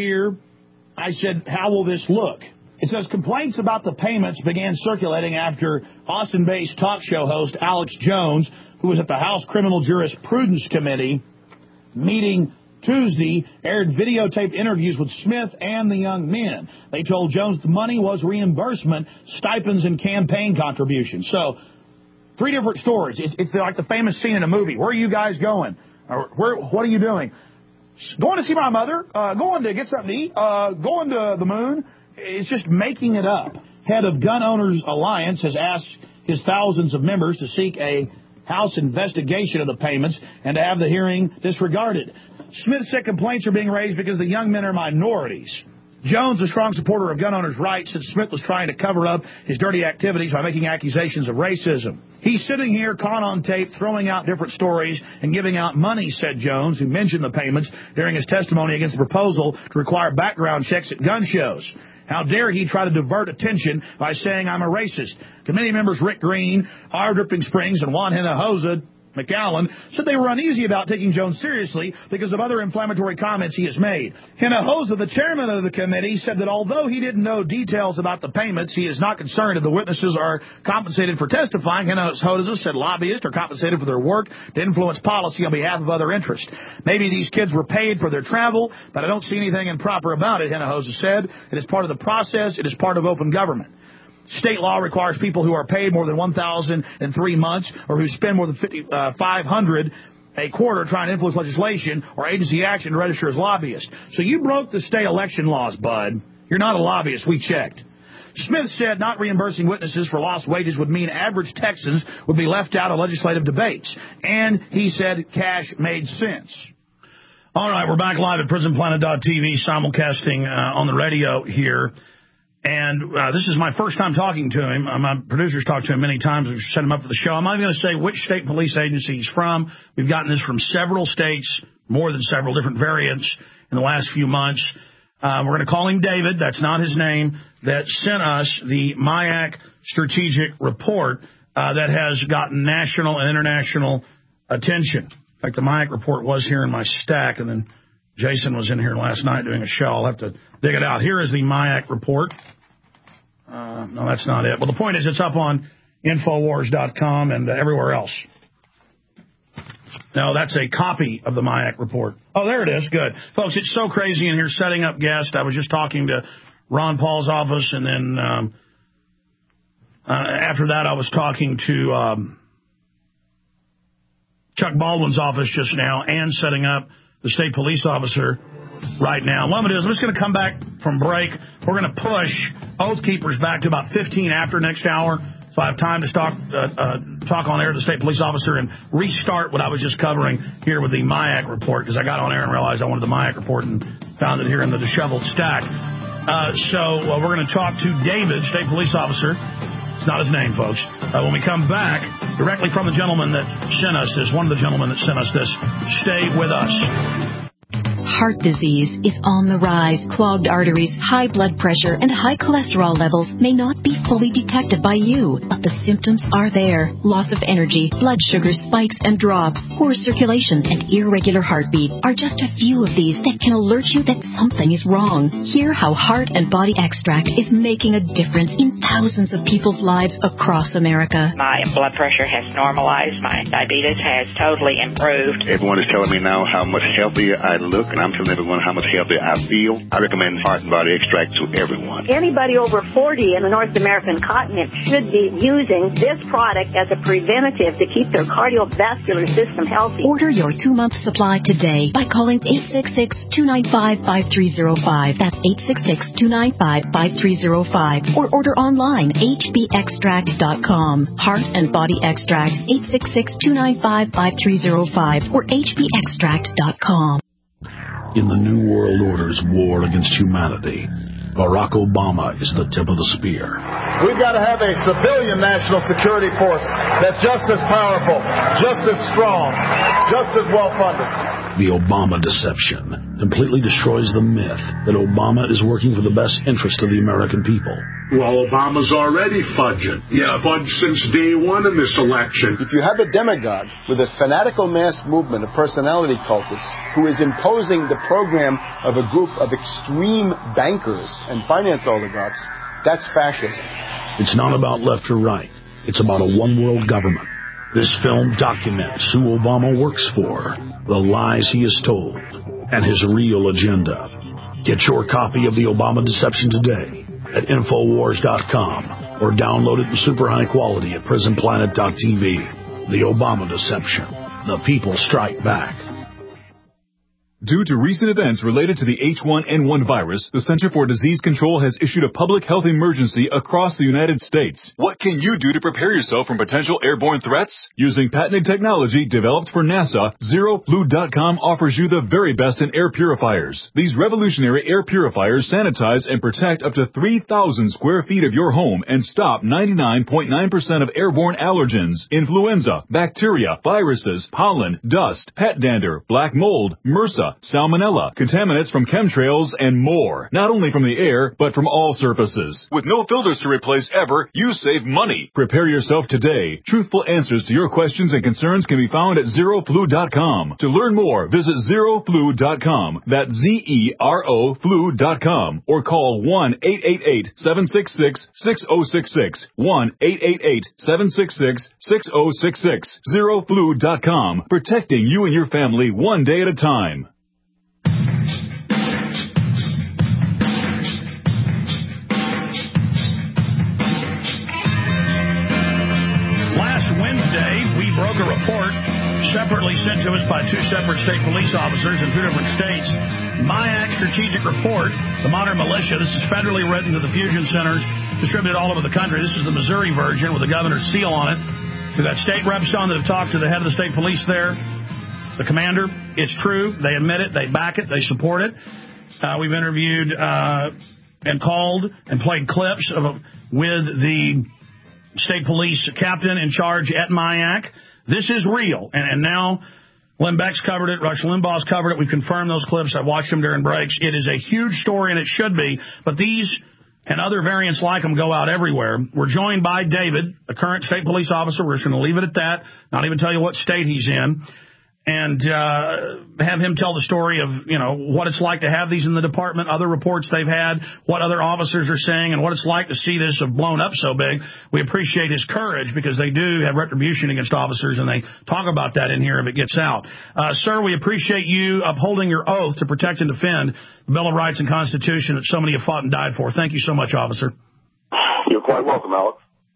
said, how will this look? It says complaints about the payments began circulating after Austin-based talk show host Alex Jones, who was at the House Criminal Jurisprudence Committee meeting Tuesday, aired videotaped interviews with Smith and the young men. They told Jones the money was reimbursement, stipends, and campaign contributions. So, 3 different stories. It's like the famous scene in a movie. Where are you guys going? Or what are you doing? Going to see my mother. Going to get something to eat. Going to the moon. It's just making it up. Head of Gun Owners Alliance has asked his thousands of members to seek a House investigation of the payments and to have the hearing disregarded. Smith said complaints are being raised because the young men are minorities. Jones, a strong supporter of gun owners' rights, said Smith was trying to cover up his dirty activities by making accusations of racism. He's sitting here caught on tape throwing out different stories and giving out money, said Jones, who mentioned the payments during his testimony against the proposal to require background checks at gun shows. How dare he try to divert attention by saying I'm a racist? Committee members Rick Green, R. Dripping Springs, and Juan Hinojosa McAllen said they were uneasy about taking Jones seriously because of other inflammatory comments he has made. Hinojosa, the chairman of the committee, said that although he didn't know details about the payments, he is not concerned if the witnesses are compensated for testifying. Hinojosa said lobbyists are compensated for their work to influence policy on behalf of other interests. Maybe these kids were paid for their travel, but I don't see anything improper about it, Hinojosa said. It is part of the process. It is part of open government. State law requires people who are paid more than $1,000 in 3 months or who spend more than $500 a quarter trying to influence legislation or agency action to register as lobbyists. So you broke the state election laws, bud. You're not a lobbyist. We checked. Smith said not reimbursing witnesses for lost wages would mean average Texans would be left out of legislative debates. And he said cash made sense. All right, we're back live at PrisonPlanet.tv, simulcasting on the radio here. And this is my first time talking to him. My producers talked to him many times. We've set him up for the show. I'm not even going to say which state police agency he's from. We've gotten this from several states, more than several different variants in the last few months. We're going to call him David. That's not his name. That sent us the MIAC strategic report that has gotten national and international attention. In fact, the Mayak report was here in my stack, and then Jason was in here last night doing a show. I'll have to dig it out. Here is the Mayak report. No, that's not it. Well, the point is it's up on Infowars.com and everywhere else. No, that's a copy of the Mayak report. Oh, there it is. Good. Folks, it's so crazy in here setting up guests. I was just talking to Ron Paul's office, and then after that I was talking to Chuck Baldwin's office just now and setting up the state police officer right now. What I'm going to do is I'm just going to come back from break. We're going to push Oath Keepers back to about 15 after next hour, so I have time to talk on air to the state police officer and restart what I was just covering here with the Mayak report, because I got on air and realized I wanted the Mayak report and found it here in the disheveled stack. So we're going to talk to David, state police officer. It's not his name, folks. When we come back, directly from the gentleman that sent us this, one of the gentlemen that sent us this, stay with us. Heart disease is on the rise. Clogged arteries, high blood pressure, and high cholesterol levels may not be fully detected by you, but the symptoms are there. Loss of energy, blood sugar spikes and drops, poor circulation, and irregular heartbeat are just a few of these that can alert you that something is wrong. Hear how Heart and Body Extract is making a difference in thousands of people's lives across America. My blood pressure has normalized. My diabetes has totally improved. Everyone is telling me now how much healthier I look, and I'm telling everyone how much healthier I feel. I recommend Heart and Body Extract to everyone. Anybody over 40 in the North American continent should be using this product as a preventative to keep their cardiovascular system healthy. Order your 2-month supply today by calling 866-295-5305. That's 866-295-5305. Or order online, hbextract.com. Heart and Body Extract, 866-295-5305 or hbextract.com. In the New World Order's war against humanity, Barack Obama is the tip of the spear. We've got to have a civilian national security force that's just as powerful, just as strong, just as well-funded. The Obama deception completely destroys the myth that Obama is working for the best interest of the American people. Well, Obama's already fudging. Yeah, fudged since day one in this election. If you have a demagogue with a fanatical mass movement of personality cultists who is imposing the program of a group of extreme bankers and finance oligarchs, that's fascism. It's not about left or right. It's about a one-world government. This film documents who Obama works for, the lies he has told, and his real agenda. Get your copy of The Obama Deception today at Infowars.com or download it in super high quality at PrisonPlanet.tv. The Obama Deception. The people strike back. Due to recent events related to the H1N1 virus, the Center for Disease Control has issued a public health emergency across the United States. What can you do to prepare yourself from potential airborne threats? Using patented technology developed for NASA, ZeroFlu.com offers you the very best in air purifiers. These revolutionary air purifiers sanitize and protect up to 3,000 square feet of your home and stop 99.9% of airborne allergens, influenza, bacteria, viruses, pollen, dust, pet dander, black mold, MRSA, salmonella, contaminants from chemtrails, and more. Not only from the air, but from all surfaces. With no filters to replace ever, you save money. Prepare yourself today. Truthful answers to your questions and concerns can be found at ZeroFlu.com. To learn more, visit ZeroFlu.com. That's ZeroFlu.com. Or call 1-888-766-6066. 1-888-766-6066. ZeroFlu.com. Protecting you and your family one day at a time. We broke a report separately sent to us by two separate state police officers in two different states. Mayak Strategic Report, the modern militia. This is federally written to the fusion centers, distributed all over the country. This is the Missouri version with the governor's seal on it. We've got state reps on that have talked to the head of the state police there, the commander. It's true. They admit it. They back it. They support it. We've interviewed and called and played clips with the state police captain in charge at Mayak. This is real. And now Len Beck's covered it. Rush Limbaugh's covered it. We've confirmed those clips. I've watched them during breaks. It is a huge story, and it should be. But these and other variants like them go out everywhere. We're joined by David, a current state police officer. We're just going to leave it at that, not even tell you what state he's in, and have him tell the story of, what it's like to have these in the department, other reports they've had, what other officers are saying, and what it's like to see this have blown up so big. We appreciate his courage because they do have retribution against officers, and they talk about that in here if it gets out. Sir, we appreciate you upholding your oath to protect and defend the Bill of Rights and Constitution that so many have fought and died for. Thank you so much, officer. You're quite welcome, Alex.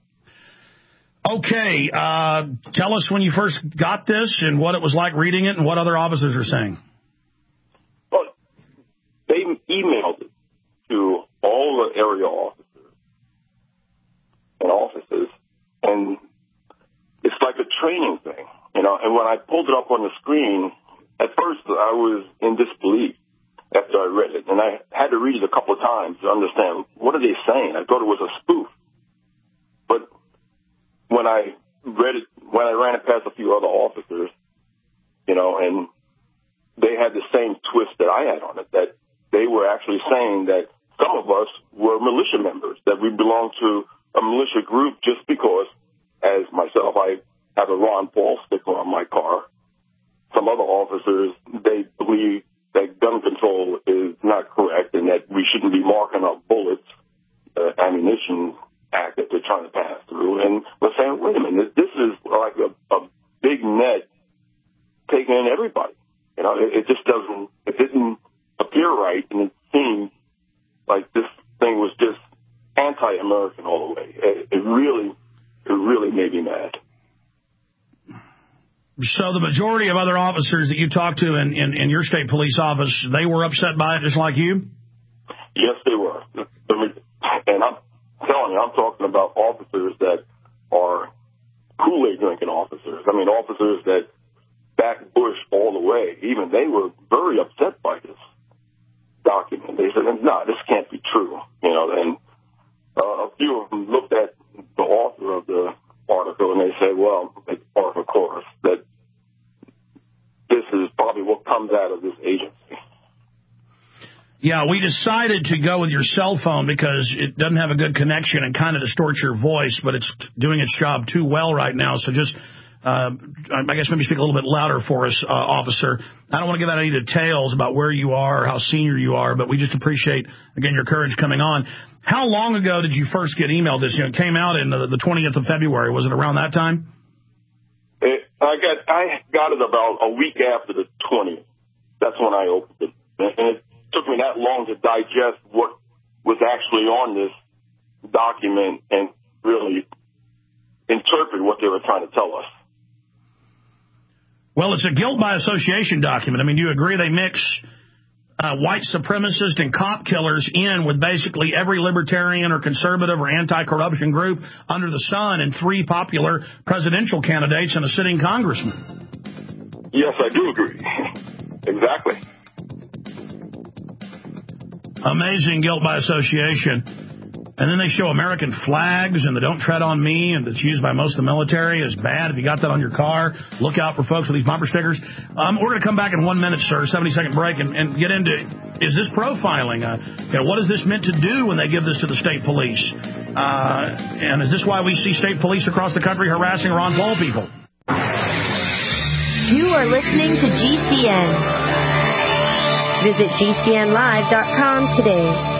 Okay, tell us when you first got this and what it was like reading it and what other officers are saying. Well, they emailed it to all the area officers and offices, and it's like a training thing, and when I pulled it up on the screen, at first I was in disbelief after I read it, and I had to read it a couple of times to understand, what are they saying? I thought it was a spoof. But when I read it, when I ran it past a few other officers, and they had the same twist that I had on it, that they were actually saying that some of us were militia members, that we belonged to a militia group just because, as myself, I have a Ron Paul sticker on my car. Some other officers, they believe that gun control is not correct and that we shouldn't be marking up bullets, ammunition act that they're trying to pass through, and we're saying, wait a minute, this is like a big net taking in everybody. It just it didn't appear right, and it seemed like this thing was just anti-American all the way. It really made me mad. So the majority of other officers that you talked to in your state police office, they were upset by it just like you? Yes, they were. And I'm telling you, I'm talking about officers that are Kool-Aid drinking officers. I mean, officers that back Bush all the way. Even they were very upset by this document. They said, no, this can't be true. And a few of them looked at the author of the article and they said, well, it's part of a course, that this is probably what comes out of this agency. Yeah, we decided to go with your cell phone because it doesn't have a good connection and kind of distorts your voice, but it's doing its job too well right now. So just, I guess maybe speak a little bit louder for us, officer. I don't want to give out any details about where you are or how senior you are, but we just appreciate, again, your courage coming on. How long ago did you first get emailed this? It came out in the 20th of February. Was it around that time? I got it about a week after the 20th. That's when I opened it. And it took me that long to digest what was actually on this document and really interpret what they were trying to tell us. Well, it's a guilt by association document. I mean, do you agree they mix white supremacist and cop killers in with basically every libertarian or conservative or anti-corruption group under the sun and 3 popular presidential candidates and a sitting congressman? Yes, I do agree. Exactly. Amazing guilt by association. And then they show American flags and the Don't Tread on Me, and that's used by most of the military is bad. If you got that on your car, look out for folks with these bumper stickers. We're going to come back in 1 minute, sir, 70-second break, and get into, is this profiling? What is this meant to do when they give this to the state police? And is this why we see state police across the country harassing Ron Paul people? You are listening to GCN. Visit GCNlive.com today.